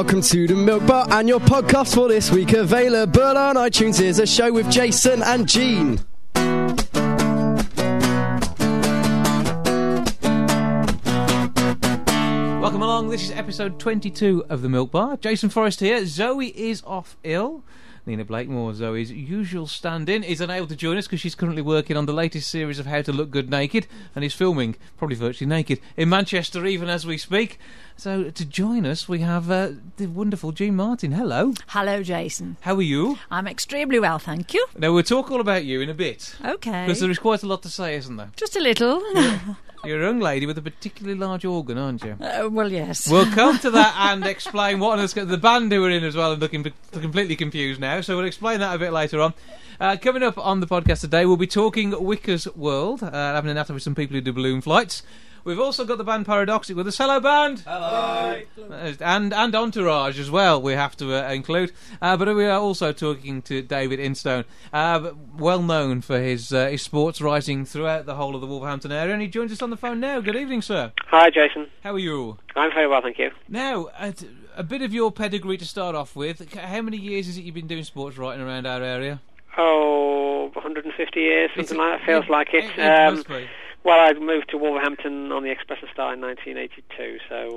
welcome to the Milk Bar, and your podcast for this week available on iTunes is a show with Jason and Jean. Welcome along, this is episode 22 of the Milk Bar. Jason Forrest here. Zoe is off ill. Nina Blakemore, Zoe's usual stand-in, is unable to join us because she's currently working on the latest series of How to Look Good Naked and is filming, probably virtually naked, in Manchester even as we speak. So to join us we have the wonderful Jean Martin. Hello. Hello, Jason. How are you? I'm extremely well, thank you. Now we'll talk all about you in a bit. Okay. Because there is quite a lot to say, isn't there? Just a little. You're a young lady with a particularly large organ, aren't you? Well, yes. We'll come to that and explain what on earth the band who are in as well are looking completely confused now, so we'll explain that a bit later on. Coming up on the podcast today, we'll be talking Wicker's World, having a natter with some people who do balloon flights. We've also got the band Paradoxic with us. Hello, band! Hello! And Entourage as well, we have to include. But we are also talking to David Instone, well known for his sports writing throughout the whole of the Wolverhampton area, and he joins us on the phone now. Good evening, sir. Hi, Jason. How are you? I'm very well, thank you. Now, a bit of your pedigree to start off with. How many years is it you've been doing sports writing around our area? Oh, 150 years, something like that. Feels like it. It must be. Well, I moved to Wolverhampton on the Express and Star in 1982, so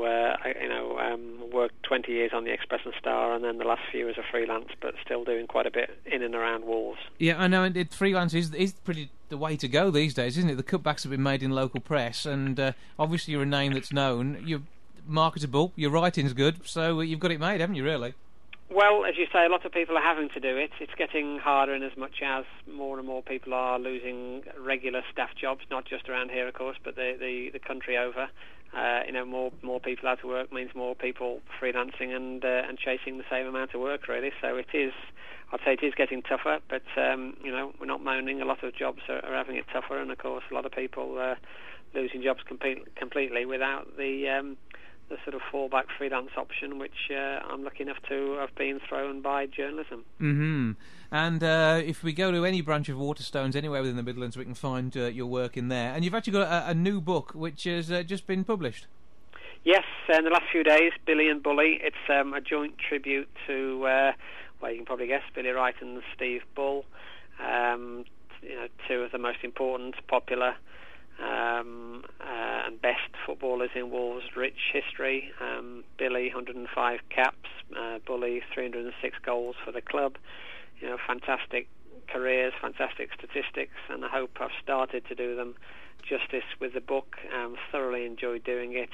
I worked 20 years on the Express and Star, and then the last few as a freelance, but still doing quite a bit in and around Wolves. Yeah, I know. And freelance is pretty the way to go these days, isn't it? The cutbacks have been made in local press, and obviously you're a name that's known. You're marketable. Your writing's good, so you've got it made, haven't you? Really? Well, as you say, a lot of people are having to do it. It's getting harder in as much as more and more people are losing regular staff jobs, not just around here, of course, but the country over. More people out of work means more people freelancing and chasing the same amount of work, really. So it is, I'd say it is getting tougher, but we're not moaning. A lot of jobs are having it tougher, and of course a lot of people losing jobs completely without the sort of fallback freelance option, which I'm lucky enough to have been thrown by journalism. Mm-hmm. And if we go to any branch of Waterstones anywhere within the Midlands, we can find your work in there. And you've actually got a new book which has just been published. Yes, in the last few days, Billy and Bully. It's a joint tribute to, well, you can probably guess, Billy Wright and Steve Bull. Two of the most important, popular and best footballers in Wolves' rich history. Billy, 105 caps. Bully, 306 goals for the club. Fantastic careers, fantastic statistics, and I hope I've started to do them justice with the book. Thoroughly enjoyed doing it.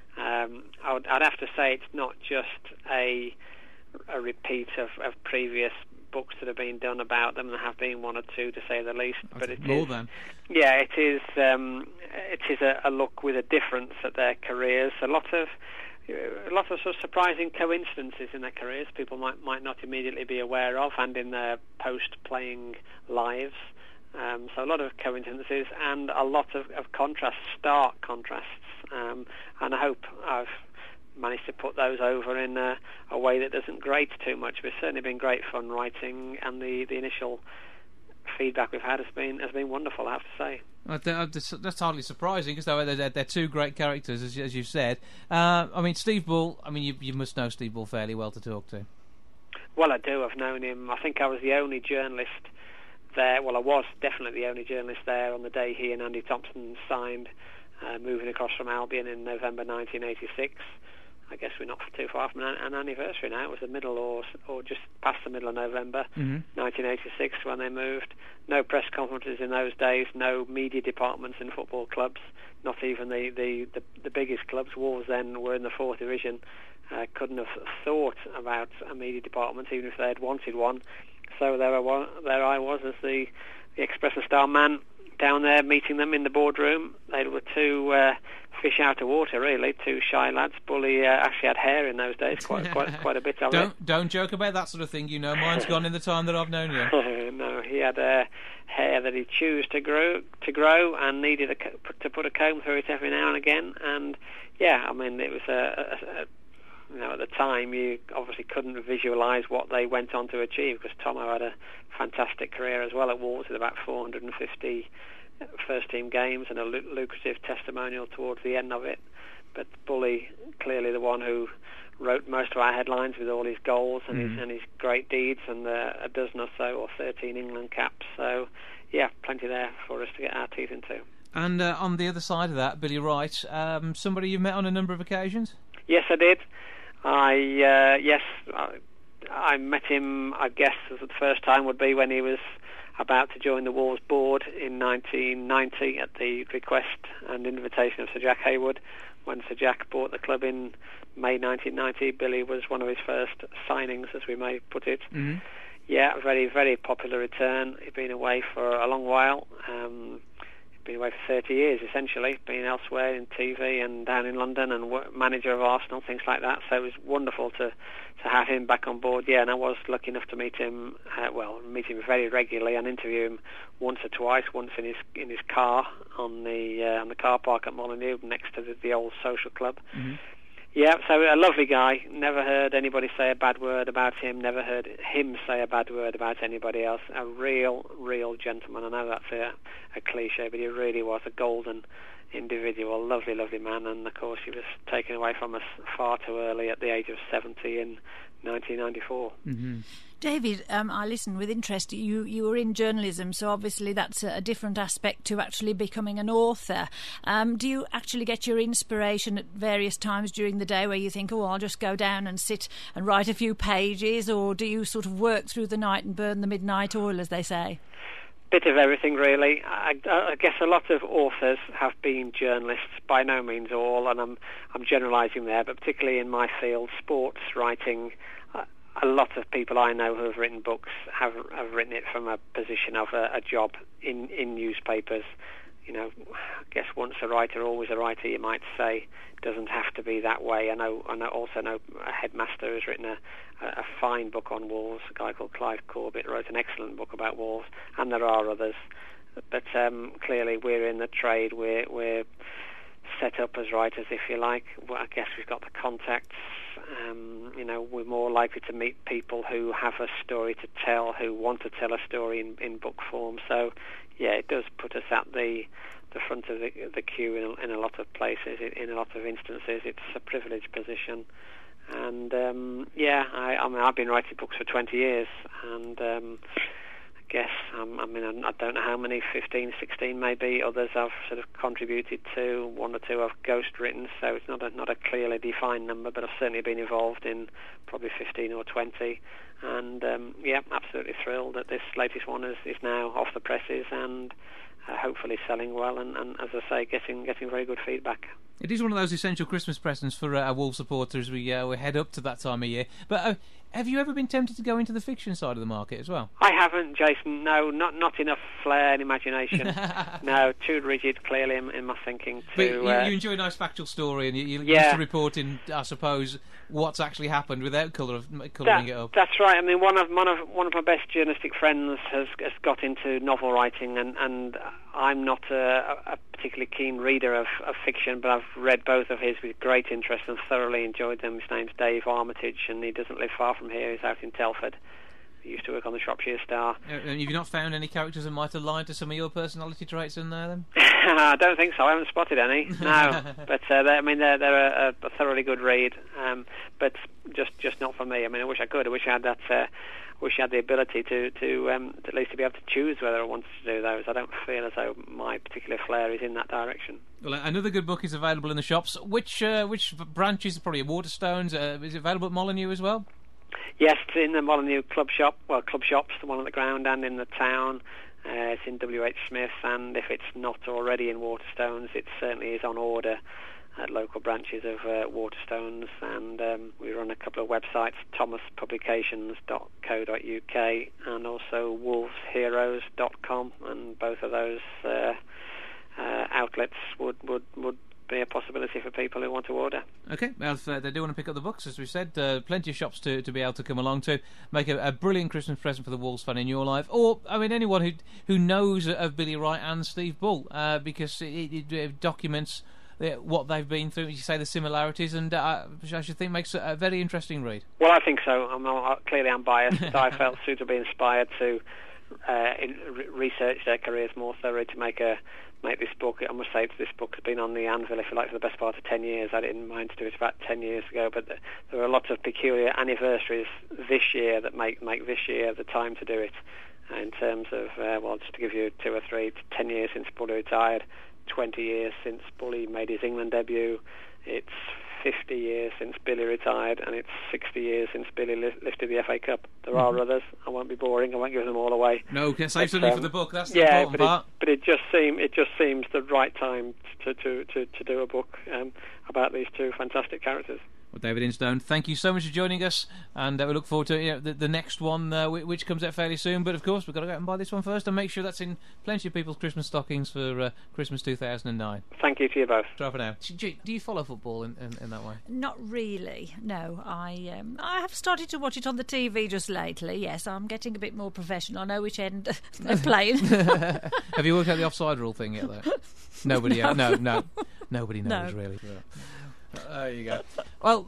I'd have to say it's not just a repeat of previous books that have been done about them. There have been one or two, to say the least. But it more is, than. Yeah, it is. It is a look with a difference at their careers. A lot of sort of surprising coincidences in their careers. People might not immediately be aware of, and in their post-playing lives. So a lot of coincidences and a lot of contrasts, stark contrasts. And I hope I've managed to put those over in a way that doesn't grate too much. But it's certainly been great fun writing, and the initial feedback we've had has been wonderful, I have to say. That's hardly surprising, because they're two great characters, as you've said. Steve Bull, you must know Steve Bull fairly well to talk to. Well, I do. I've known him. I think I was the only journalist there. Well, I was definitely the only journalist there on the day he and Andy Thompson signed, moving across from Albion in November 1986. I guess we're not too far from an anniversary now. It was the middle or just past the middle of November 1986 when they moved. No press conferences in those days, no media departments in football clubs, not even the biggest clubs. Wolves then were in the 4th division, couldn't have thought about a media department even if they had wanted one. So there I was as the Express and Star man down there meeting them in the boardroom. They were two fish out of water, really, two shy lads. Bully actually had hair in those days, quite a bit of it. Don't joke about that sort of thing. Mine's gone in the time that I've known you. No, he had hair that he chose to grow and needed to put a comb through it every now and again. And yeah, it was at the time you obviously couldn't visualise what they went on to achieve, because Tomo had a fantastic career as well at Wolves with about 450 first-team games and a lucrative testimonial towards the end of it. But Bully, clearly the one who wrote most of our headlines with all his goals and his great deeds, and a dozen or so, or 13 England caps. So, yeah, plenty there for us to get our teeth into. And on the other side of that, Billy Wright, somebody you've met on a number of occasions? Yes, I did. I met him, I guess, the first time would be when he was about to join the Wolves board in 1990 at the request and invitation of Sir Jack Hayward. When Sir Jack bought the club in May 1990, Billy was one of his first signings, as we may put it. Mm-hmm. Yeah, very, very popular return. He'd been away for a long while. He'd been away for 30 years, essentially, been elsewhere in TV and down in London, and manager of Arsenal, things like that. So it was wonderful to have him back on board. Yeah, and I was lucky enough to meet him. Meet him very regularly and interview him once or twice. Once in his car on the car park at Molineux, next to the old social club. Mm-hmm. Yeah, so a lovely guy. Never heard anybody say a bad word about him. Never heard him say a bad word about anybody else. A real gentleman. I know that's a cliche, but he really was a golden individual. Lovely, lovely man. And of course, he was taken away from us far too early at the age of 70 in 1994. Mm-hmm. David, I listened with interest. You were in journalism, so obviously that's a different aspect to actually becoming an author. Do you actually get your inspiration at various times during the day where you think, I'll just go down and sit and write a few pages, or do you sort of work through the night and burn the midnight oil, as they say? Bit of everything, really. I guess a lot of authors have been journalists, by no means all, and I'm generalising there, but particularly in my field, sports writing. A lot of people I know who have written books have written it from a position of a job in newspapers. You know, I guess once a writer, always a writer, you might say. Doesn't have to be that way. I also know a headmaster who's written a fine book on Wolves. A guy called Clive Corbett wrote an excellent book about Wolves, and there are others. But clearly, we're in the trade. We're set up as writers, if you like. Well, I guess we've got the contacts. We're more likely to meet people who have a story to tell, who want to tell a story in book form. So, yeah, it does put us at the front of the queue in a lot of places. In a lot of instances, it's a privileged position. And I've been writing books for 20 years, and I guess I don't know how many, 15, 16 maybe. Others I've sort of contributed to. One or two I've ghost written, so it's not a clearly defined number, but I've certainly been involved in probably 15 or 20. And absolutely thrilled that this latest one is now off the presses and hopefully selling well, and as I say, getting very good feedback. It is one of those essential Christmas presents for our Wolves supporters. We head up to that time of year. But have you ever been tempted to go into the fiction side of the market as well? I haven't, Jason. No, not enough flair and imagination. No, too rigid, clearly, in my thinking. But you enjoy a nice factual story, and you're used to reporting, I suppose, what's actually happened without colouring it up. That's right. I mean, one of my best journalistic friends has got into novel writing, and I'm not a particularly keen reader of fiction, but I've read both of his with great interest and thoroughly enjoyed them. His name's Dave Armitage, and he doesn't live far from here. He's out in Telford. He used to work on the Shropshire Star. Have you not found any characters that might align to some of your personality traits in there, then? I don't think so. I haven't spotted any. No, but they're a thoroughly good read. But just not for me. I mean, I wish I could. I wish I had that. Wish I had the ability to at least to be able to choose whether I wanted to do those. I don't feel as though my particular flair is in that direction. Well, another good book is available in the shops. Which branches? Probably Waterstones. Is it available at Molineux as well? Yes, it's in the Molineux club shop. Well, club shops, the one on the ground and in the town. It's in W.H. Smith, and if it's not already in Waterstones, it certainly is on order at local branches of Waterstones. And we run a couple of websites, thomaspublications.co.uk and also wolvesheroes.com, and both of those outlets would be a possibility for people who want to order. Okay, well, if they do want to pick up the books, as we said, plenty of shops to be able to come along to. Make a brilliant Christmas present for the Wolves fan in your life, or anyone who knows of Billy Wright and Steve Bull, because it documents what they've been through. You say the similarities, and I should think makes a very interesting read. Well, I think so. Clearly I'm biased, but I felt suitably inspired to research their careers more thoroughly, to make a make this book. I must say this book has been on the anvil, if you like, for the best part of 10 years. I didn't mind to do it about 10 years ago, but there are lots of peculiar anniversaries this year that make this year the time to do it. In terms of, just to give you 2 or 3, 10 years since Bully retired, 20 years since Bully made his England debut, it's 50 years since Billy retired, and it's 60 years since Billy lifted the FA Cup. There are others. I won't be boring. I won't give them all away. No, can save something for the book. That's the important part. But it just seems the right time to do a book about these two fantastic characters. Well, David Instone, thank you so much for joining us, and we look forward to the next one, which comes out fairly soon. But of course, we've got to go out and buy this one first, and make sure that's in plenty of people's Christmas stockings for Christmas 2009. Thank you to you both. Try for now. Do you follow football in that way? Not really. No, I have started to watch it on the TV just lately. Yes, I'm getting a bit more professional. I know which end they're playing. Have you worked out the offside rule thing yet, though? Nobody. No. Nobody knows really. Yeah. There you go. Well,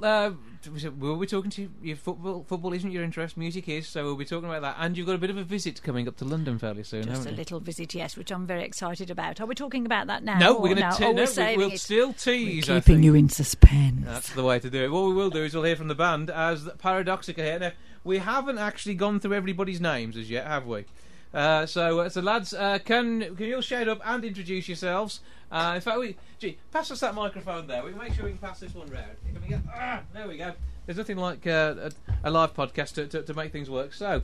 we'll be talking to you. Football isn't your interest, music is, so we'll be talking about that. And you've got a bit of a visit coming up to London fairly soon, Just haven't you? a little visit, yes, which I'm very excited about. Are we talking about that now? No, we're going to we'll still tease. We're keeping you in suspense. That's the way to do it. What we will do is we'll hear from the band as Paradoxica here. Now, we haven't actually gone through everybody's names as yet, have we? So lads, can you all shout up and introduce yourselves? In fact, pass us that microphone there. We can make sure we can pass this one round. Can we get? There we go. There's nothing like a live podcast to make things work. So,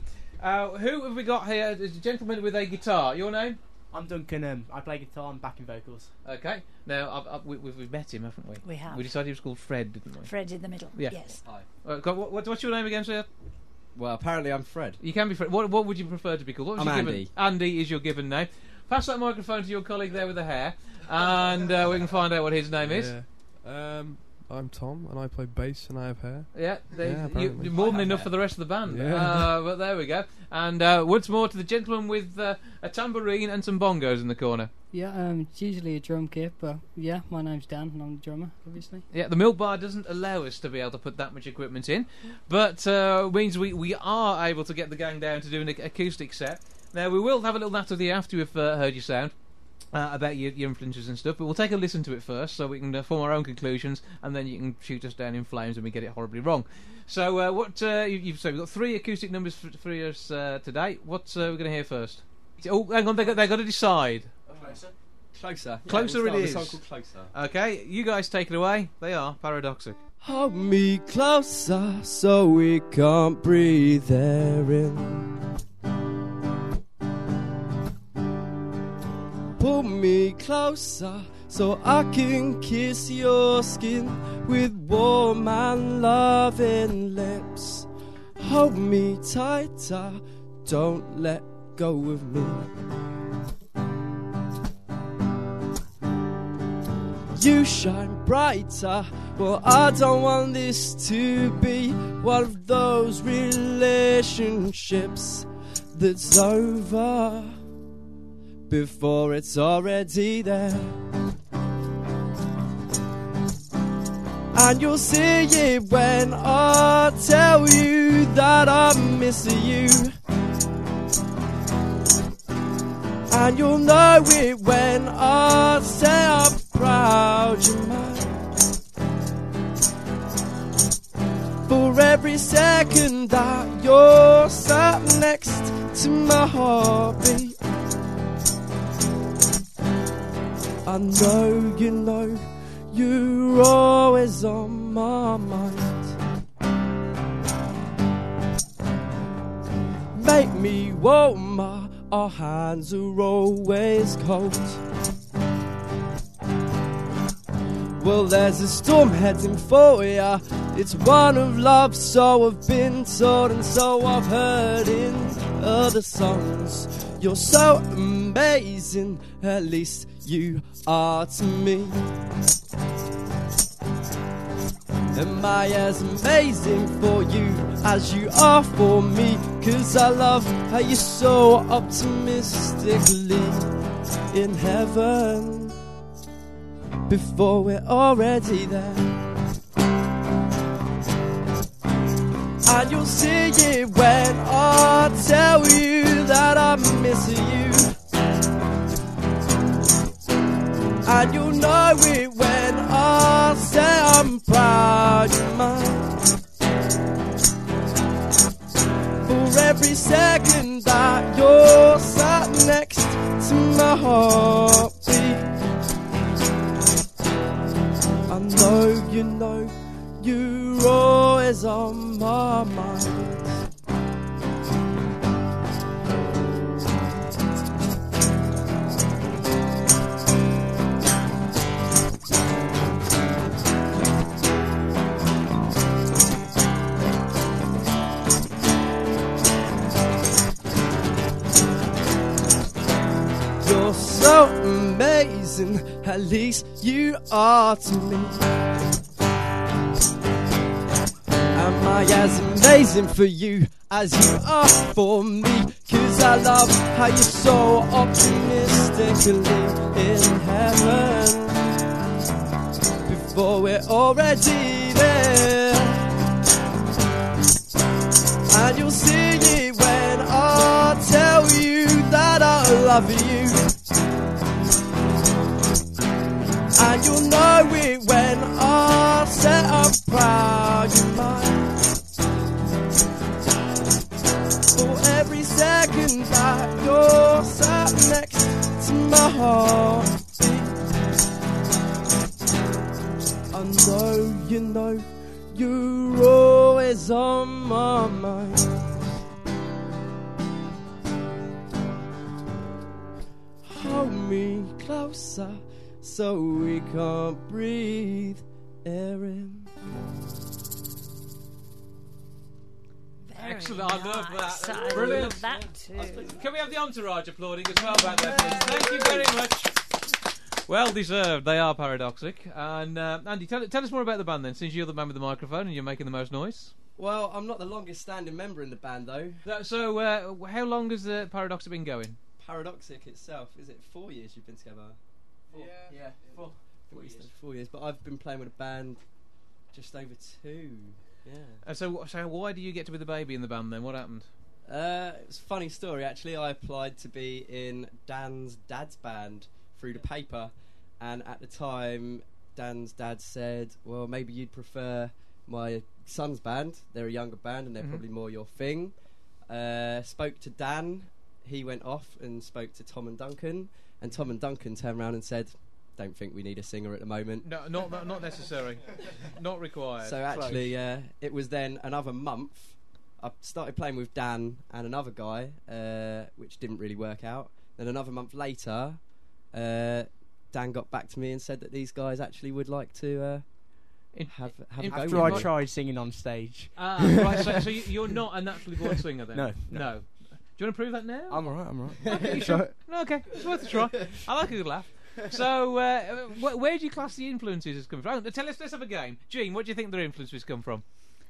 who have we got here? There's a gentleman with a guitar. Your name? I'm Duncan. I play guitar and backing vocals. Okay. Now we've met him, haven't we? We have. We decided he was called Fred, didn't we? Fred in the middle. Yeah. Yes. Hi. What's your name again, sir? Well, apparently I'm Fred. You can be Fred. What would you prefer to be called? What was I'm your Andy. Given? Andy is your given name. Pass that microphone to your colleague there with the hair, and we can find out what his name is. Yeah. I'm Tom, and I play bass, and I have hair. Yeah, apparently. you're more than enough for the rest of the band. Yeah. But there we go. And once more to the gentleman with a tambourine and some bongos in the corner. Yeah, it's usually a drum kit, but yeah, my name's Dan, and I'm the drummer, obviously. Yeah, the Milk Bar doesn't allow us to be able to put that much equipment in, but means we are able to get the gang down to do an acoustic set. Now, we will have a little natter with you after we've heard your sound. About your influences and stuff, but we'll take a listen to it first so we can form our own conclusions, and then you can shoot us down in flames when we get it horribly wrong. So you've said we've got 3 acoustic numbers for us today. What we're going to hear first? Oh, hang on, they got to decide. Closer. Closer it is. Song called Closer. Okay, you guys take it away. They are Paradoxic. Hold me closer so we can't breathe therein. Pull me closer so I can kiss your skin with warm and loving lips. Hold me tighter, don't let go of me. You shine brighter, well I don't want this to be one of those relationships that's over before it's already there. And you'll see it when I tell you that I miss you. And you'll know it when I say I'm proud you're mine. For every second that you're sat next to my heartbeat, I know you're always on my mind. Make me warmer, our hands are always cold. Well, there's a storm heading for ya. It's one of love, so I've been told, and so I've heard in other songs. You're so amazing, at least you are to me. Am I as amazing for you as you are for me? 'Cause I love how you're so optimistically in heaven before we're already there. And you'll see it when I tell you that I miss you. And you'll know it when I say I'm proud you're mine. For every second that you're sat next to my heartbeat, I know you're always on my mind. You're so amazing, at least you are to me. Am I as amazing for you as you are for me? 'Cause I love how you're so optimistically in heaven before we're already there. And you'll see it when I tell you that I love you. And you'll know it when I say I'm proud you're mine. For every second that you're sat next to my heartbeat, I know you're always on my mind. Hold me closer so we can't breathe air in. Very Excellent, I love nice. that. I Brilliant. love that too. Can we have the entourage applauding as well back there, please? Thank you very much. Well deserved. They are Paradoxic. And Andy, tell us more about the band then, since you're the man with the microphone and you're making the most noise. Well, I'm not the longest standing member in the band though. So, how long has Paradoxic been going? Paradoxic itself, is it 4 years you've been together? Yeah. 4 years. 4 years, but I've been playing with a band just over 2. Yeah. So why do you get to be the baby in the band then? What happened? It was a funny story actually. I applied to be in Dan's dad's band through the paper, and at the time Dan's dad said, well, maybe you'd prefer my son's band. They're a younger band and they're probably more your thing. Spoke to Dan, he went off and spoke to Tom and Duncan, and Tom and Duncan turned around and said, don't think we need a singer at the moment. No, not necessary. Not required. So actually, it was then another month. I started playing with Dan and another guy, which didn't really work out. Then another month later, Dan got back to me and said that these guys actually would like to have a go. After I with me. tried singing on stage. Right, so you're not a naturally born singer then? No. Do you want to prove that now? I'm alright. Okay, you sure? No, okay, it's worth a try. I like a good laugh. So, where do you class the influences as coming from? Let's have a game. Jean, what do you think their influences come from?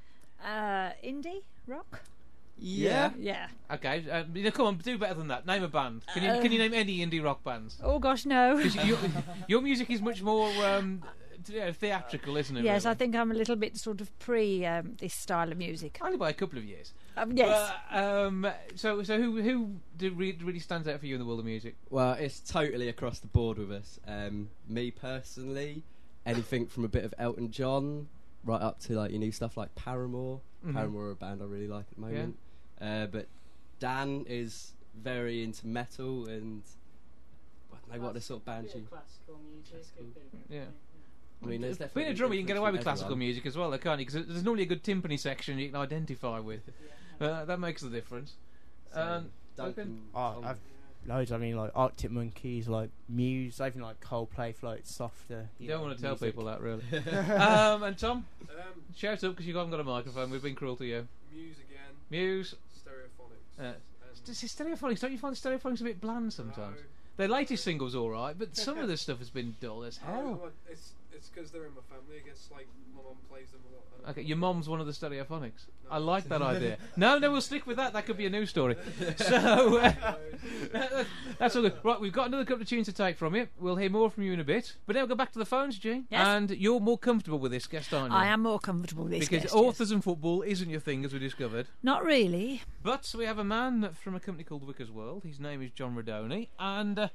Indie rock. Yeah. Yeah. Okay, come on, do better than that. Name a band. Can you name any indie rock bands? Oh gosh, no. 'Cause your music is much more theatrical, isn't it? Yes, really? I think I'm a little bit sort of pre this style of music. Only by a couple of years. Yes. So who really stands out for you in the world of music? Well, it's totally across the board with us. Me personally, anything from a bit of Elton John right up to like your new stuff like Paramore. Mhm. Paramore are a band I really like at the moment. But Dan is very into metal and I don't know what the sort of band you. Classical music. Yeah. I mean, there's Being definitely a drummer, you can get away with difference classical from music as well, though, can't you? Because there's normally a good timpani section you can identify with. That makes the difference. everyone. So, Duncan? I've loads. I mean, like Arctic Monkeys, like Muse, even like Coldplay, like softer. You don't want to tell music. people that, really. And Tom, shout up because you haven't got a microphone. We've been cruel to you. Muse again. Muse. Stereophonics. Stereophonics. Don't you find Stereophonics a bit bland sometimes? No. Their latest single's all right, but some of the stuff has been dull as hell. It's because they're in my family. I guess like my mum plays them a lot. Okay, your mom's one of the Stereophonics. No. I like that idea. No, we'll stick with that. That could be a news story. So that's all good. Right, we've got another couple of tunes to take from you. We'll hear more from you in a bit. But now we'll go back to the phones, Jean. Yes. And you're more comfortable with this guest, aren't you? I am more comfortable with this Because guest, authors and football isn't your thing, as we discovered. Not really. But we have a man from a company called Wicker's World. His name is John Rodoni. And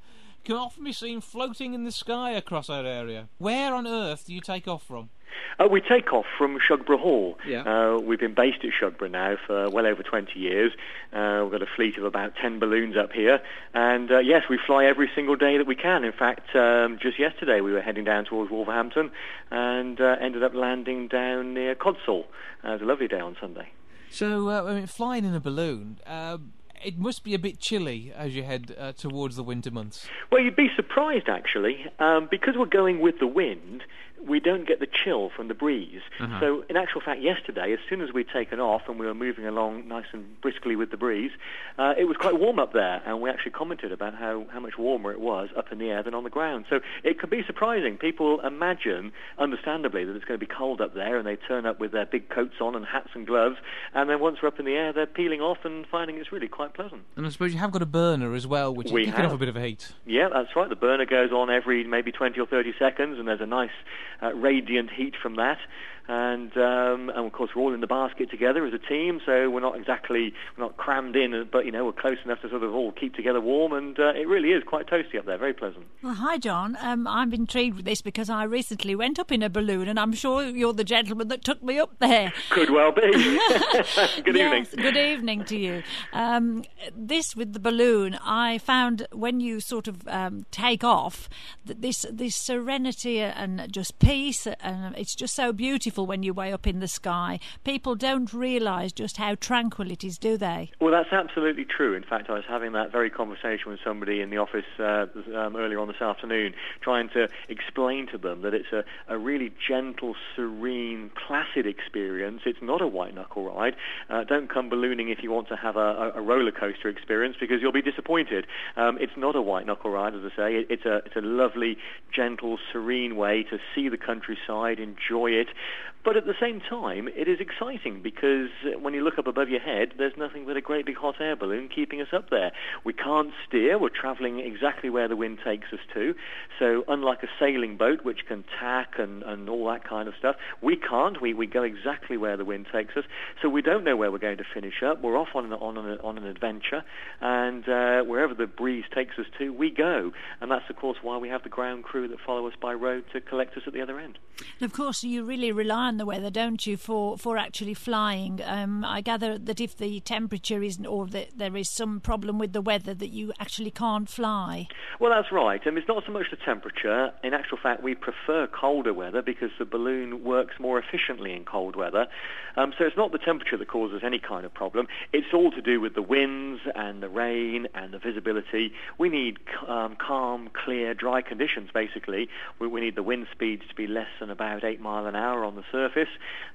can often be seen floating in the sky across our area. Where on earth do you take off from? We take off from Shugborough Hall. Yeah. We've been based at Shugborough now for well over 20 years. We've got a fleet of about 10 balloons up here. And yes, we fly every single day that we can. In fact, just yesterday we were heading down towards Wolverhampton and ended up landing down near Codsall. It was a lovely day on Sunday. So, flying in a balloon, it must be a bit chilly as you head towards the winter months. Well, you'd be surprised, actually. Because we're going with the wind, we don't get the chill from the breeze. Uh-huh. So, in actual fact, yesterday, as soon as we'd taken off and we were moving along nice and briskly with the breeze, it was quite warm up there, and we actually commented about how much warmer it was up in the air than on the ground. So it can be surprising. People imagine, understandably, that it's going to be cold up there, and they turn up with their big coats on and hats and gloves, and then once we're up in the air, they're peeling off and finding it's really quite pleasant. And I suppose you have got a burner as well, which is kicking off a bit of a heat. Yeah, that's right. The burner goes on every maybe 20 or 30 seconds, and there's a nice radiant heat from that. And of course we're all in the basket together as a team, so we're not crammed in, but we're close enough to sort of all keep together warm, and it really is quite toasty up there, very pleasant. Well, hi John, I'm intrigued with this because I recently went up in a balloon, and I'm sure you're the gentleman that took me up there. Could well be. Good evening. Yes, good evening to you. This with the balloon, I found when you sort of take off, that this serenity and just peace, and it's just so beautiful when you're way up in the sky. People don't realise just how tranquil it is, do they? Well, that's absolutely true. In fact, I was having that very conversation with somebody in the office earlier on this afternoon, trying to explain to them that it's a really gentle, serene, placid experience. It's not a white-knuckle ride. Don't come ballooning if you want to have a roller coaster experience, because you'll be disappointed. It's not a white-knuckle ride, as I say. It's a lovely, gentle, serene way to see the countryside, enjoy it. But at the same time, it is exciting because when you look up above your head, there's nothing but a great big hot air balloon keeping us up there. We can't steer. We're travelling exactly where the wind takes us to. So unlike a sailing boat, which can tack and all that kind of stuff, we can't. We go exactly where the wind takes us. So we don't know where we're going to finish up. We're off on an adventure, and wherever the breeze takes us to, we go. And that's, of course, why we have the ground crew that follow us by road to collect us at the other end. And of course, you really rely on the weather, don't you, for actually flying? I gather that if the temperature isn't, or that there is some problem with the weather, that you actually can't fly. Well, that's right. It's not so much the temperature. In actual fact, we prefer colder weather because the balloon works more efficiently in cold weather. So it's not the temperature that causes any kind of problem. It's all to do with the winds and the rain and the visibility. We need calm, clear, dry conditions, basically. We need the wind speeds to be less than about 8 miles an hour on the surface.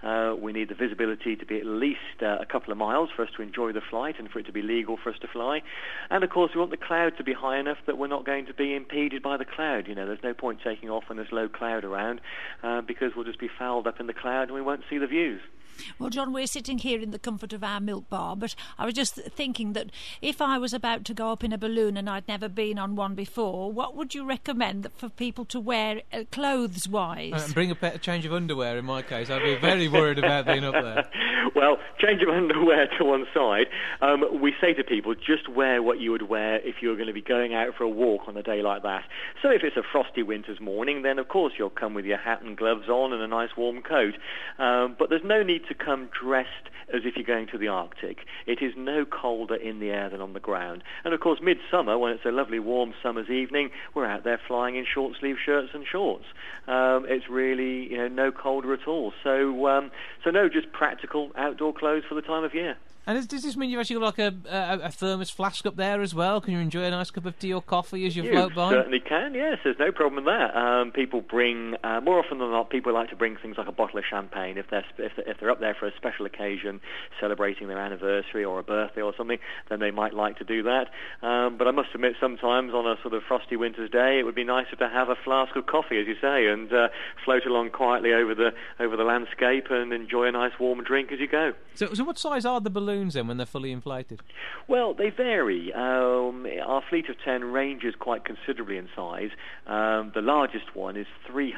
We need the visibility to be at least a couple of miles for us to enjoy the flight and for it to be legal for us to fly. And of course we want the cloud to be high enough that we're not going to be impeded by the cloud. There's no point taking off when there's low cloud around because we'll just be fouled up in the cloud and we won't see the views. Well, John, we're sitting here in the comfort of our milk bar, but I was just thinking that if I was about to go up in a balloon and I'd never been on one before, what would you recommend for people to wear clothes-wise? Bring a change of underwear in my case. I'd be very worried about being up there. Well, change of underwear to one side. We say to people, just wear what you would wear if you were going to be going out for a walk on a day like that. So if it's a frosty winter's morning, then of course you'll come with your hat and gloves on and a nice warm coat. But there's no need to come dressed as if you're going to the Arctic. It is no colder in the air than on the ground. And of course, midsummer, when it's a lovely warm summer's evening, we're out there flying in short-sleeve shirts and shorts. It's really, no colder at all. So no, just practical outdoor clothes for the time of year. And does this mean you've actually got like a thermos flask up there as well? Can you enjoy a nice cup of tea or coffee as you float by? You certainly can, yes. There's no problem with that. People bring, more often than not, people like to bring things like a bottle of champagne if they're up there for a special occasion, celebrating their anniversary or a birthday or something, then they might like to do that. But I must admit, sometimes on a sort of frosty winter's day, it would be nicer to have a flask of coffee, as you say, and float along quietly over the landscape and enjoy a nice warm drink as you go. So what size are the balloons balloons then when they're fully inflated? Well, they vary. Our fleet of 10 ranges quite considerably in size. The largest one is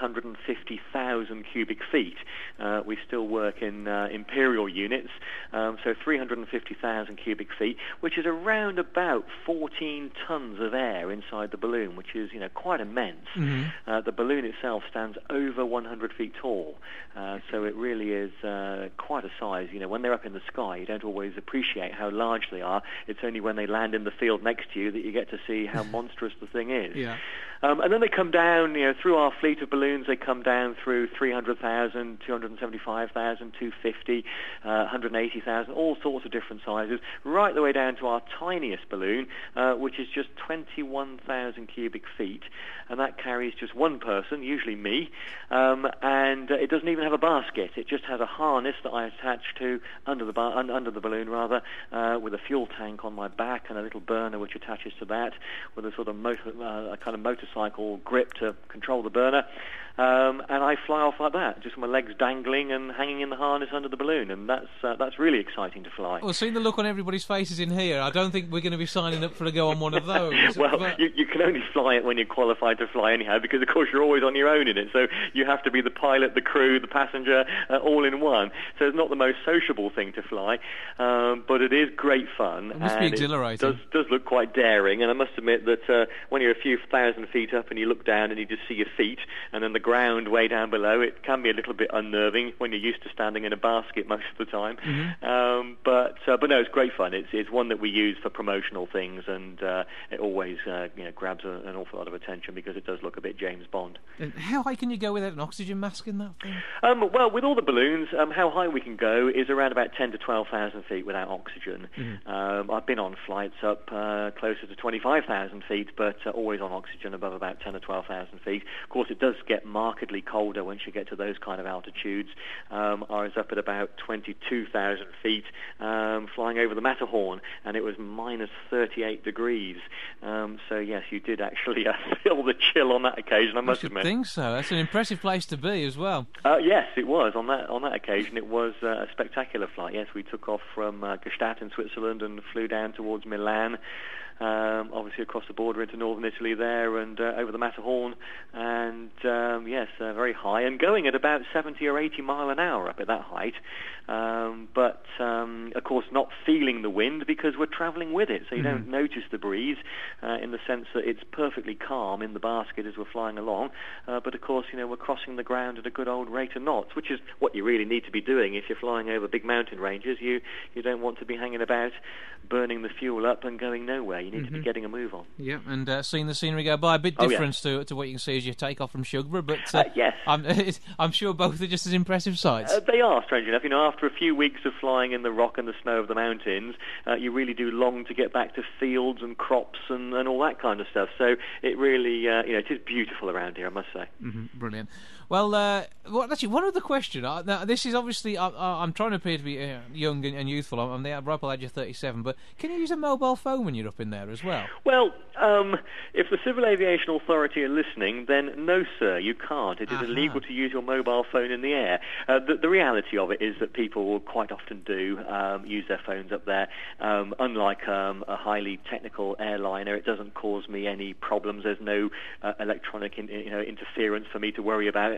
350,000 cubic feet. We still work in imperial units, so 350,000 cubic feet, which is around about 14 tons of air inside the balloon, which is, quite immense. The balloon itself stands over 100 feet tall, so it really is quite a size. When they're up in the sky, you don't always appreciate how large they are. It's only when they land in the field next to you that you get to see how monstrous the thing is. Yeah. And then they come down, through our fleet of balloons, they come down through 300,000, 275,000, 250, 180,000, all sorts of different sizes, right the way down to our tiniest balloon, which is just 21,000 cubic feet. And that carries just one person, usually me, and it doesn't even have a basket. It just has a harness that I attach to under the balloon, with a fuel tank on my back and a little burner which attaches to that, with a sort of a kind of motorcycle grip to control the burner. And I fly off like that, just with my legs dangling and hanging in the harness under the balloon, and that's really exciting to fly. Well, seeing the look on everybody's faces in here, I don't think we're going to be signing up for a go on one of those. Well, you can only fly it when you're qualified to fly anyhow, because of course you're always on your own in it, so you have to be the pilot, the crew, the passenger, all in one. So it's not the most sociable thing to fly, but it is great fun. It must be exhilarating. It does look quite daring, and I must admit that when you're a few thousand feet up and you look down and you just see your feet, and then the ground way down below, it can be a little bit unnerving when you're used to standing in a basket most of the time. But no, it's great fun. It's one that we use for promotional things, and it always grabs an awful lot of attention because it does look a bit James Bond. And how high can you go without an oxygen mask in that thing? Well, with all the balloons, how high we can go is around about 10 to 12,000 feet without oxygen. I've been on flights up closer to 25,000 feet, but always on oxygen above about 10 or 12,000 feet. Of course, it does get markedly colder once you get to those kind of altitudes. I was up at about 22,000 feet flying over the Matterhorn, and it was minus 38 degrees. So yes, you did actually feel the chill on that occasion, I must admit. I think so. That's an impressive place to be as well. Yes, it was. On that occasion, it was a spectacular flight. Yes, we took off from Gstaad in Switzerland and flew down towards Milan, obviously across the border into northern Italy there, and over the Matterhorn, and yes, very high, and going at about 70 or 80 mile an hour up at that height, but of course not feeling the wind because we're travelling with it, so you don't notice the breeze in the sense that it's perfectly calm in the basket as we're flying along, but of course we're crossing the ground at a good old rate of knots, which is what you really need to be doing if you're flying over big mountain ranges. You don't want to be hanging about burning the fuel up and going nowhere. You need to be getting a move on. Yeah, and seeing the scenery go by, a bit different to what you can see as you take off from Shugborough, but yes. I'm sure both are just as impressive sights. They are, strange enough. After a few weeks of flying in the rock and the snow of the mountains, you really do long to get back to fields and crops and all that kind of stuff. So it really, it is beautiful around here, I must say. Brilliant. Well, actually, one other question. Now, this is obviously, I'm trying to appear to be young and youthful. I'm the ripe old age of 37, but can you use a mobile phone when you're up in there as well? Well, if the Civil Aviation Authority are listening, then no, sir, you can't. It is illegal to use your mobile phone in the air. The reality of it is that people will quite often do use their phones up there. Unlike a highly technical airliner, it doesn't cause me any problems. There's no electronic interference for me to worry about.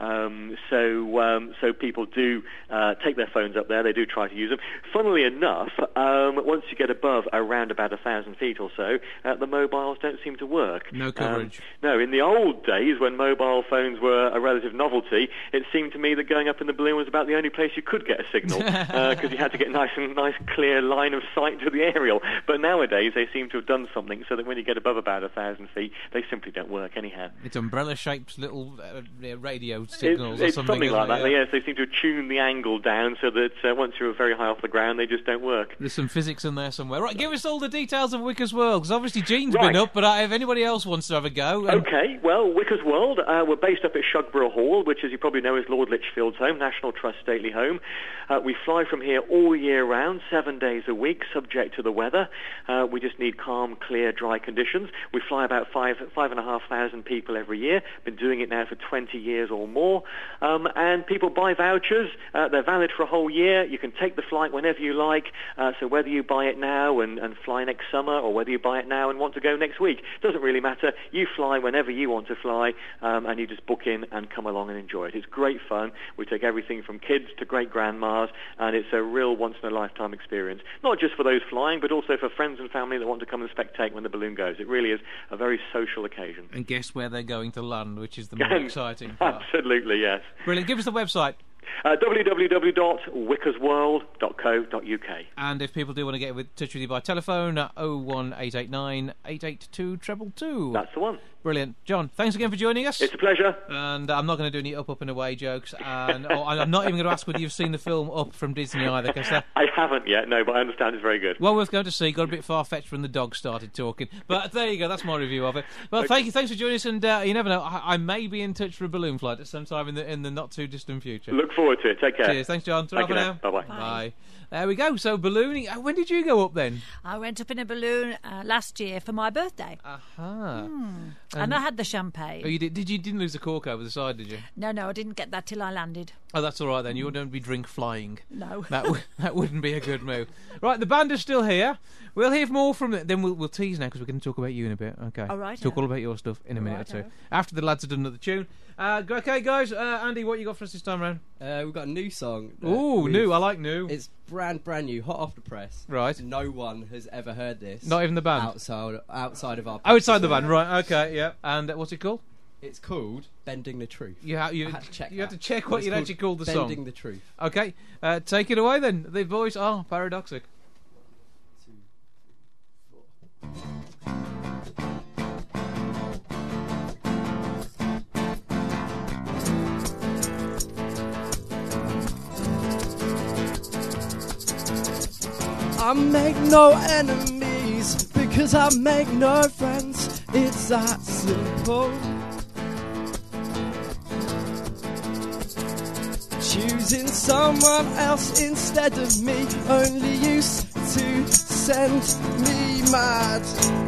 So people do take their phones up there. They do try to use them. Funnily enough, once you get above around about 1,000 feet or so, the mobiles don't seem to work. No coverage. No, in the old days when mobile phones were a relative novelty, it seemed to me that going up in the balloon was about the only place you could get a signal because you had to get nice clear line of sight to the aerial. But nowadays they seem to have done something so that when you get above about 1,000 feet, they simply don't work anyhow. It's umbrella-shaped little radio signals or it's something like that. Yeah. Yes, they seem to tune the angle down so that once you're very high off the ground, they just don't work. There's some physics in there somewhere. Right, give us all the details of Wicker's World? Because obviously Gene's Right. been up, but if anybody else wants to have a go... Okay, well, Wicker's World, we're based up at Shugborough Hall, which, as you probably know, is Lord Lichfield's home, National Trust stately home. We fly from here all year round, 7 days a week, subject to the weather. We just need calm, clear, dry conditions. We fly about 5,500 people every year. Been doing it now for 20 years or more. And people buy vouchers. They're valid for a whole year. You can take the flight whenever you like. So whether you buy it now and fly next summer, or whether you buy it now and want to go next week, doesn't really matter. You fly whenever you want to fly, and you just book in and come along and enjoy it. It's great fun. We take everything from kids to great-grandmas, and it's a real once-in-a-lifetime experience. Not just for those flying, but also for friends and family that want to come and spectate when the balloon goes. It really is a very social occasion. And guess where they're going to land, which is the more exciting part. Absolutely, yes. Brilliant. Give us the website. www.wickersworld.co.uk. And if people do want to get in touch with you by telephone, 01889 882 222. That's the one. Brilliant. John, thanks again for joining us. It's a pleasure. And I'm not going to do any up and away jokes. And I'm not even going to ask whether you've seen the film Up from Disney either. Cause I haven't yet, no, but I understand it's very good. Well worth going to see. Got a bit far-fetched when the dog started talking. But there you go. That's my review of it. Well, thank you. Thanks for joining us. And you never know, I may be in touch for a balloon flight at some time in the not-too-distant future. Look forward to it. Take care. Cheers. Thanks, John. Thank you now. Bye-bye. Bye. There we go. So ballooning. When did you go up then? I went up in a balloon last year for my birthday. Aha. And I had the champagne. Oh, you did? You didn't lose the cork over the side, did you? No, I didn't get that till I landed. Oh, that's all right then. You don't be drink flying. No. That wouldn't be a good move. Right, the band is still here. We'll hear more from them. Then we'll tease now because we're going to talk about you in a bit. Okay. All right. Talk all about your stuff in a minute or two. After the lads have done another tune. Okay, guys. Andy, what you got for us this time around? We've got a new song. Ooh, new. I like new. It's brand new, hot off the press. Right. No one has ever heard this. Not even the band? Outside of our... Outside the band, right. Okay, yeah. And what's it called? It's called Bending the Truth. You had to check what you'd actually called the song. Bending the Truth. Okay. Take it away then. The voice are Paradoxic. I make no enemies because I make no friends. It's that simple. Choosing someone else instead of me only used to send me mad.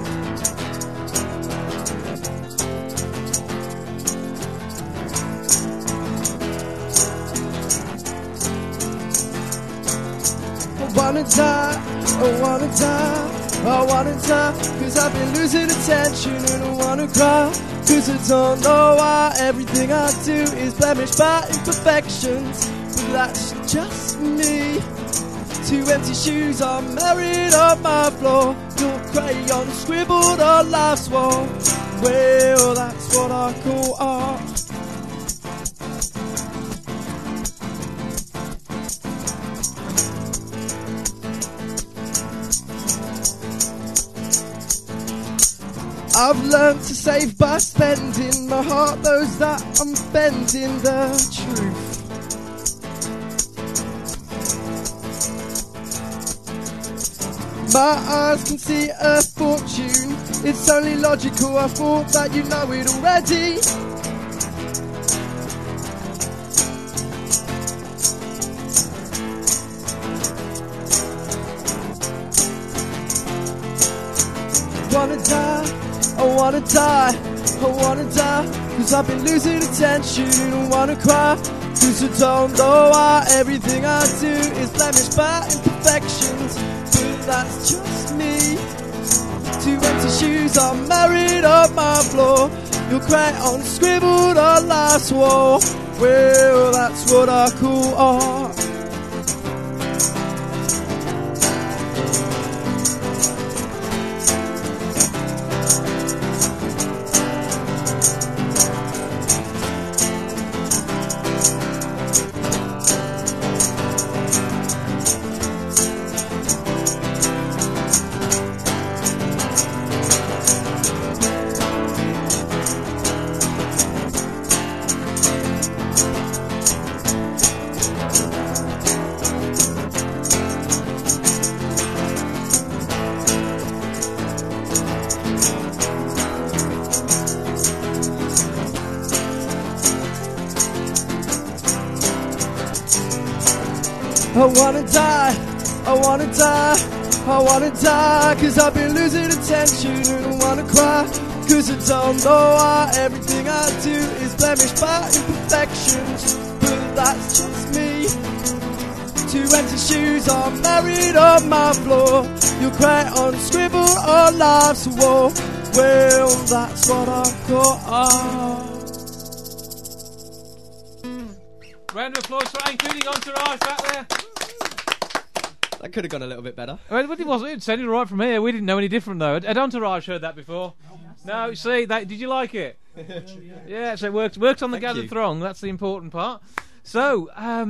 I wanna die, cause I've been losing attention and I wanna cry, cause I don't know why everything I do is blemished by imperfections, but that's just me. 2 empty shoes are married on my floor, your crayon scribbled on life's wall. Well, that's what I call art. I've learned to save by spending. My heart knows that I'm bending the truth. My eyes can see a fortune. It's only logical, I thought that you know it already. I wanna die, cause I've been losing attention and I wanna cry, cause I don't know why everything I do is blemished by imperfections, but that's just me. 2 empty shoes are married on my floor, your crayon scribbled on life's wall. Well, that's what I call art. I wanna die, I wanna die, I wanna die, 'cause I've been losing attention and I wanna cry, 'cause I don't know why everything I do is blemished by imperfections. But that's just me. Two empty shoes are buried on my floor. You'll cry on scribble on life's wall. Well, that's what I call art. Round of applause for including Entourage back there. That could have gone a little bit better. Well, it wasn't. It sounded all right from here. We didn't know any different though. Had Entourage heard that before? No. See, did you like it? Yeah. So it worked on the gathered throng. That's the important part. So,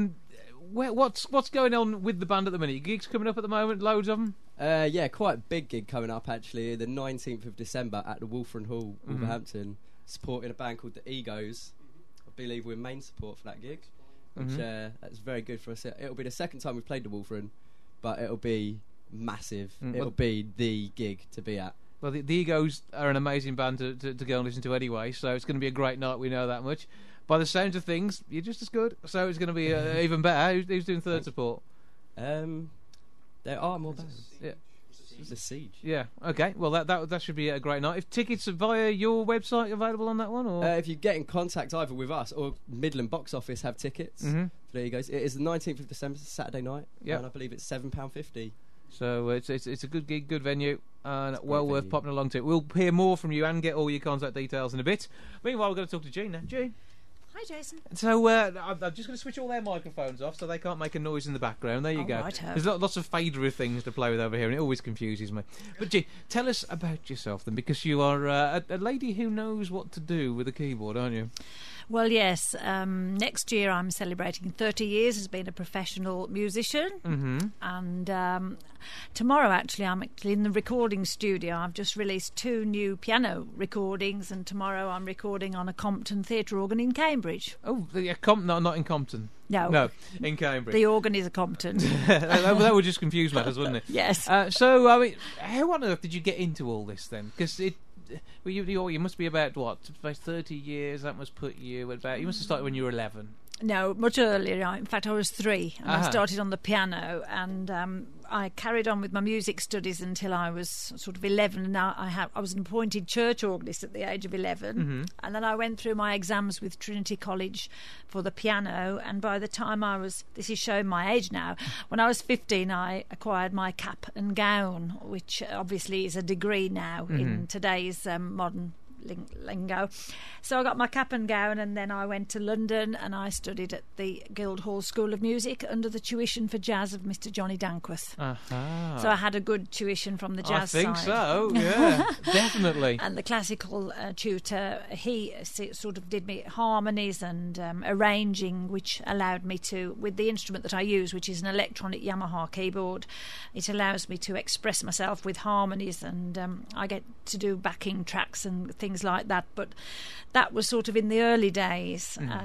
what's going on with the band at the minute? Gigs coming up at the moment. Loads of them. Yeah, quite a big gig coming up actually. The 19th of December at the Wolfram Hall, Wolverhampton, supporting a band called the Egos. I believe we're main support for that gig. Which that's very good for us. It'll be the second time we've played the Wolfram, but it'll be massive. It'll be the gig to be at. Well, the Egos are an amazing band to go and listen to anyway, so it's going to be a great night, we know that much. By the sounds of things, you're just as good, so it's going to be even better. Who's doing third support? There are more bands. Yeah. The Siege. Yeah, okay. Well, that should be a great night. If tickets are via your website available on that one, or if you get in contact either with us or Midland Box Office have tickets. There you go. It is the 19th of December, Saturday night, and I believe it's £7.50. So it's a good gig, good venue, and well worth popping along to. We'll hear more from you and get all your contact details in a bit. Meanwhile, we're going to talk to Jean now. Jean. Hi, Jason. So I'm just going to switch all their microphones off so they can't make a noise in the background. There you go. Righto. There's lots of fadery things to play with over here, and it always confuses me. But Jean, tell us about yourself then, because you are a lady who knows what to do with a keyboard, aren't you? Well, yes. Next year I'm celebrating 30 years as being a professional musician. And tomorrow, actually, I'm in the recording studio. I've just released 2 new piano recordings, and tomorrow I'm recording on a Compton theatre organ in Cambridge. Oh, not in Compton. No, in Cambridge. The organ is a Compton. that would just confuse matters, wouldn't it? Yes. So, I mean, how on earth did you get into all this then? Because you must be about 30 years. That must put you about. You must have started when you were 11. No, much earlier. In fact, I was 3, and I started on the piano, and I carried on with my music studies until I was sort of 11. And I was an appointed church organist at the age of 11, and then I went through my exams with Trinity College for the piano. And by the time this is showing my age now, when I was 15, I acquired my cap and gown, which obviously is a degree now in today's modern lingo. So I got my cap and gown, and then I went to London and I studied at the Guildhall School of Music under the tuition for jazz of Mr. Johnny Danquith. So I had a good tuition from the jazz side. I think so, yeah, definitely. And the classical tutor, he sort of did me harmonies and arranging, which allowed me to, with the instrument that I use, which is an electronic Yamaha keyboard, it allows me to express myself with harmonies, and I get to do backing tracks and things like that. But that was sort of in the early days. In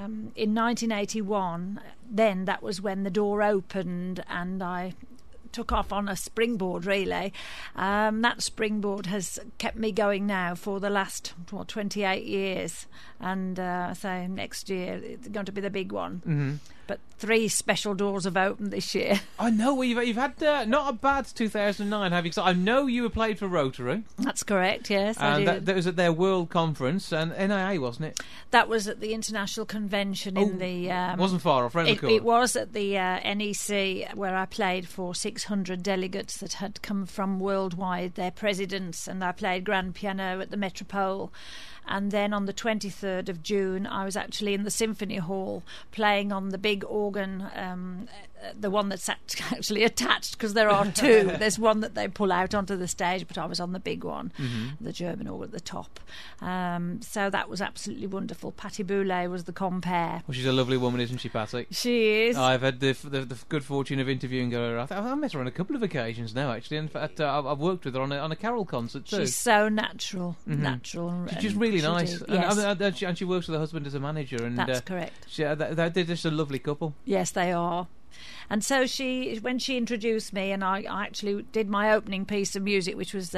1981, then that was when the door opened and I took off on a springboard, really. That springboard has kept me going now for the last 28 years, and so next year it's going to be the big one. But 3 special doors have opened this year. I know. Well, you've had not a bad 2009, have you? 'Cause I know you were played for Rotary. That's correct, yes. And that was at their World Conference, and NIA, wasn't it? That was at the International Convention in the... It wasn't far off, It was at the NEC, where I played for 600 delegates that had come from worldwide, their presidents, and I played grand piano at the Metropole. And then on the 23rd of June, I was actually in the Symphony Hall playing on the big organ, the one that's actually attached, because there are 2. There's one that they pull out onto the stage, but I was on the big one, the German organ at the top. So that was absolutely wonderful. Patty Boulay was the compere. Well, she's a lovely woman, isn't she, Patty? She is. I've had the good fortune of interviewing her. I've met her on a couple of occasions now, actually. In fact, I've worked with her on a carol concert too. She's so natural. She's just really nice. Yes. And she works with her husband as a manager. And that's correct. They're just a lovely couple. Yes, they are. And so when she introduced me, and I actually did my opening piece of music, which was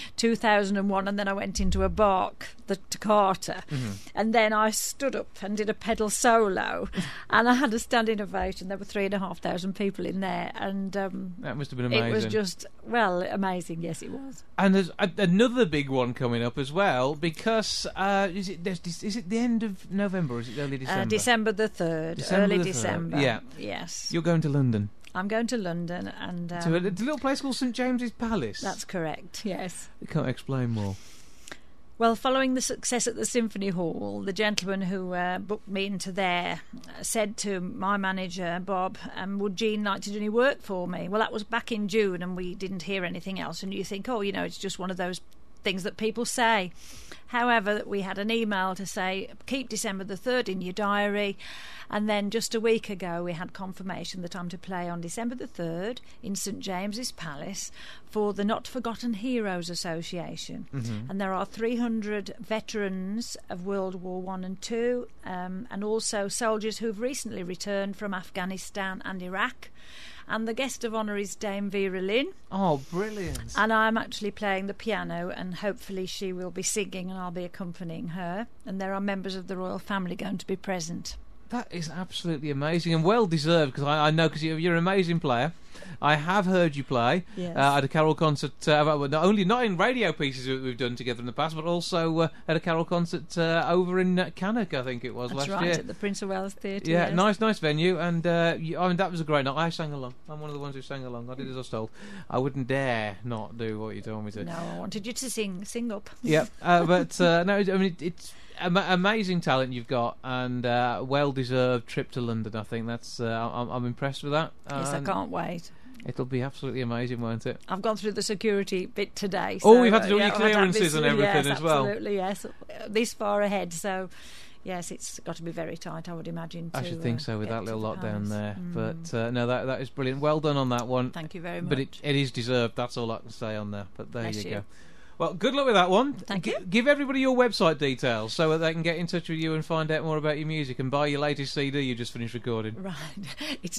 2001, and then I went into a Bach, the Toccata, and then I stood up and did a pedal solo, and I had a standing ovation. There were 3,500 people in there, and that must have been amazing. It was just, well, amazing. Yes, it was. And there's another big one coming up as well, because is it the end of November or is it early December? December the 3rd, early December. Yeah. Yes. You're going to London. I'm going to London and to a little place called St James's Palace. That's correct. Yes. You can't explain more. Well, following the success at the Symphony Hall, the gentleman who booked me into there said to my manager, Bob, would Jean like to do any work for me? Well, that was back in June and we didn't hear anything else. And you think, it's just one of those things that people say. However, we had an email to say, keep December the 3rd in your diary. And then just a week ago, we had confirmation that I'm to play on December the 3rd in St James's Palace for the Not Forgotten Heroes Association. And there are 300 veterans of World War I and II, and also soldiers who've recently returned from Afghanistan and Iraq. And the guest of honour is Dame Vera Lynn. Oh, brilliant. And I'm actually playing the piano, and hopefully she will be singing and I'll be accompanying her. And there are members of the royal family going to be present. That is absolutely amazing and well deserved, because I know, because you're an amazing player. I have heard you play at a carol concert, not in radio pieces that we've done together in the past, but also at a carol concert over in Cannock, I think it was. That's last right, year. At the Prince of Wales Theatre. Yeah, yes. nice venue, and that was a great night. I sang along. I'm one of the ones who sang along. I did as I was told. I wouldn't dare not do what you told me to. No, I wanted you to sing up. Yeah, but no, I mean it's amazing talent you've got, and well-deserved trip to London. I think that's I'm impressed with that. Yes, I can't wait. It'll be absolutely amazing, won't it? I've gone through the security bit today. So, we've had to do all your clearances and everything yes, as well. Absolutely, yes. This far ahead, so yes, it's got to be very tight, I would imagine. I should think so with that little lockdown there. But no, that is brilliant. Well done on that one. Thank you very much. But it is deserved. That's all I can say on there. But there Bless you you. go. Well, good luck with that one. Thank you. Give everybody your website details so that they can get in touch with you and find out more about your music and buy your latest CD you just finished recording. Right. It's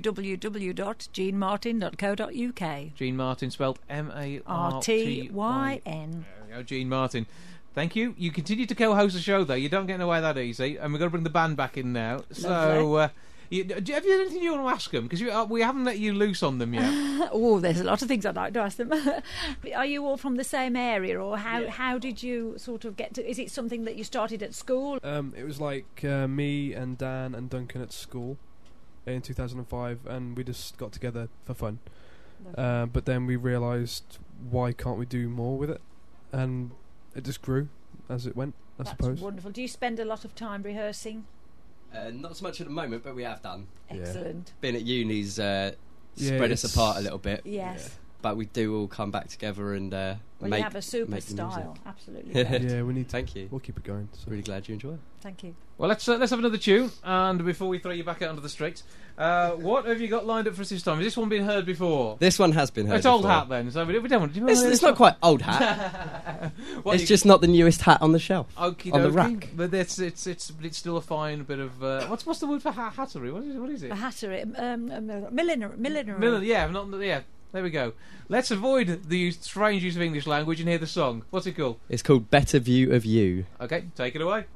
www.jeanmartin.co.uk. Jean Martin, spelled M-A-R-T-Y-N. R-T-Y-N. There we go, Jean Martin. Thank you. You continue to co-host the show, though. You don't get away that easy. And we've got to bring the band back in now. So... have you anything you want to ask them? Because we haven't let you loose on them yet. Oh, there's a lot of things I'd like to ask them. Are you all from the same area, or how did you sort of get to... Is it something that you started at school? It was like me and Dan and Duncan at school in 2005, and we just got together for fun. But then we realised, why can't we do more with it? And it just grew as it went, I suppose. That's wonderful. Do you spend a lot of time rehearsing? Not so much at the moment, but we have done. Excellent. Being at uni's spread us apart a little bit. Yes. Yeah. But we do all come back together and well, make, you have a super style. Absolutely. Yeah, we need to. Thank you. We'll keep it going. So. Really glad you enjoy it. Thank you. Well, let's have another tune, and before we throw you back out onto the streets, what have you got lined up for us this time? Has this one been heard before? This one has been heard It's before. old hat then, so we don't want to... It's not quite old hat. It's just not the newest hat on the shelf. Okie on the dokie. rack. But it's still a fine bit of... what's the word for hattery? What is it? A hattery. Millinery. Yeah, there we go. Let's avoid the strange use of English language and hear the song. What's it called? It's called Better View of You. Okay, take it away.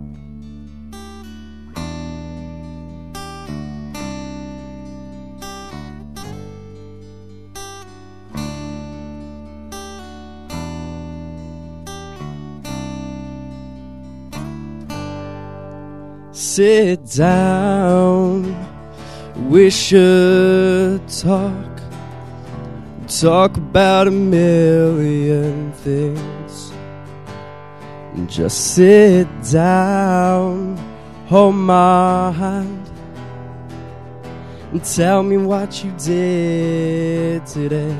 Sit down, we should talk about a million things. Just sit down, hold my hand, and tell me what you did today.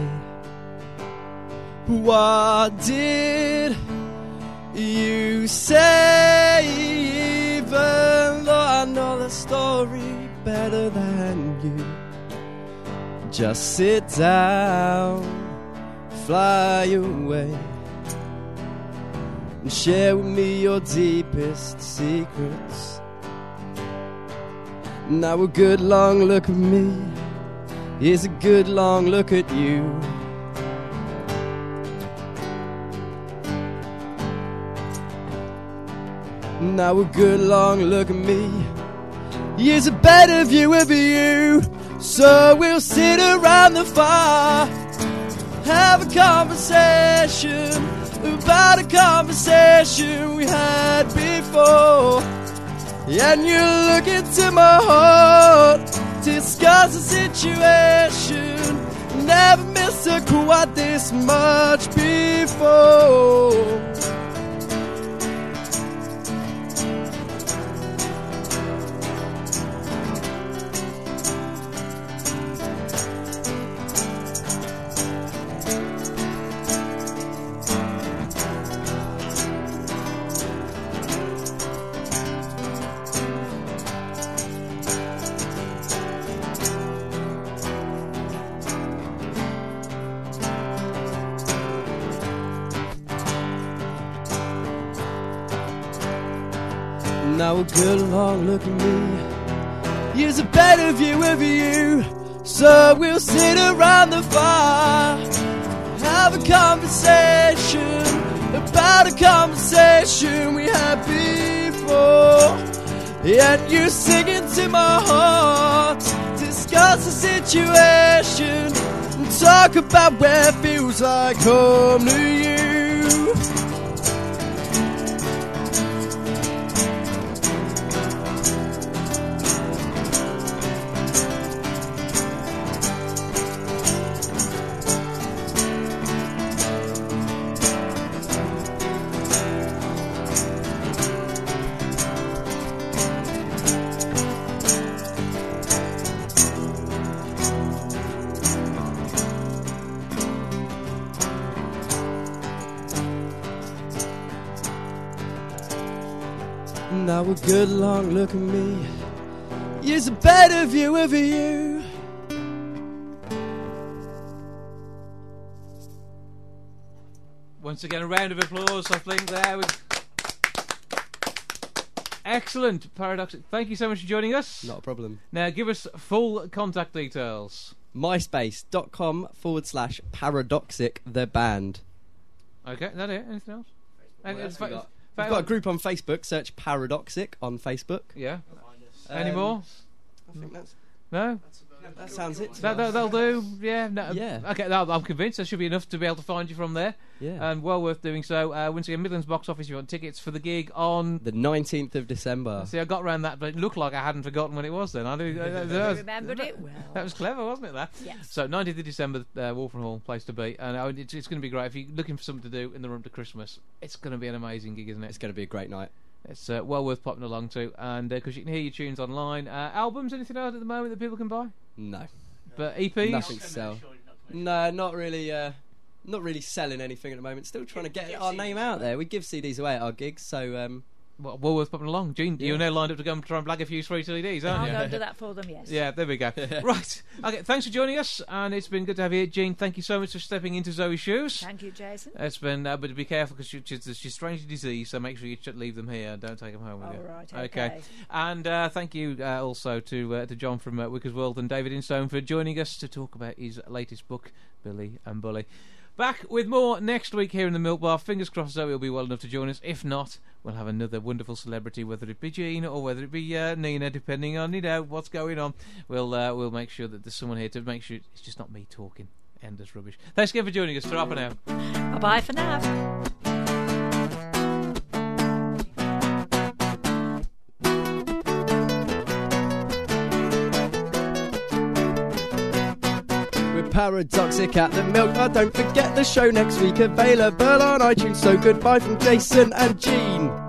What did you say? Even though I know the story better than you, just sit down, fly away, and share with me your deepest secrets. Now a good long look at me is a good long look at you. Now a good long look at me is a better view of you. So we'll sit around the fire, have a conversation about a conversation we had before. And you look into my heart, discuss the situation. Never missed a quite this much before. Now a good long look at me is a better view of you. So we'll sit around the fire, have a conversation about a conversation we had before. And you sing into my heart, discuss the situation, and talk about where it feels like home to you. Now a good long look at me is a better view of you. Once again, a round of applause, I think, there. Excellent, Paradoxic. Thank you so much for joining us. Not a problem. Now, give us full contact details. myspace.com/paradoxic the band. Okay, is that it? Anything else? We've got a group on Facebook. Search Paradoxic on Facebook. Yeah. Any more? I think that's... No? That sounds it. That'll do. Yeah. No, yeah. Okay, I'm convinced there should be enough to be able to find you from there. Yeah. And well worth doing so. Once again, Midlands Box Office, if you want tickets for the gig on... the 19th of December. See, I got around that, but it looked like I hadn't forgotten when it was then. I remembered it well. That was clever, wasn't it, that? Yes. So, 19th of December, Wolfen Hall, place to be. And it's going to be great. If you're looking for something to do in the run to Christmas, it's going to be an amazing gig, isn't it? It's going to be a great night. It's well worth popping along to. And because you can hear your tunes online. Albums, anything out at the moment that people can buy? No. But EPs? Nothing to sell. No, not really selling anything at the moment. Still trying to get our name out there. We give CDs away at our gigs, so... well worth popping along. Gene, you're now lined up to go and try and blag a few free CDs, aren't you? I'll go and do that for them, yes. Yeah, there we go. Right. Okay, thanks for joining us, and it's been good to have you here. Gene, thank you so much for stepping into Zoe's shoes. Thank you, Jason. It's been, but be careful because she's strangely diseased, so make sure you leave them here. Don't take them home with you. All right, okay. And thank you also to John from Wickers World and David Instone for joining us to talk about his latest book, Billy and Bully. Back with more next week here in the Milk Bar. Fingers crossed Zoe will be well enough to join us. If not, we'll have another wonderful celebrity, whether it be Gene or whether it be Nina, depending on what's going on. We'll make sure that there's someone here to make sure it's just not me talking endless rubbish. Thanks again for joining us. Ta-ra for now. Bye-bye for now. Paradoxic at the Milk Bar. Don't forget the show next week, available on iTunes. So goodbye from Jason and Gene.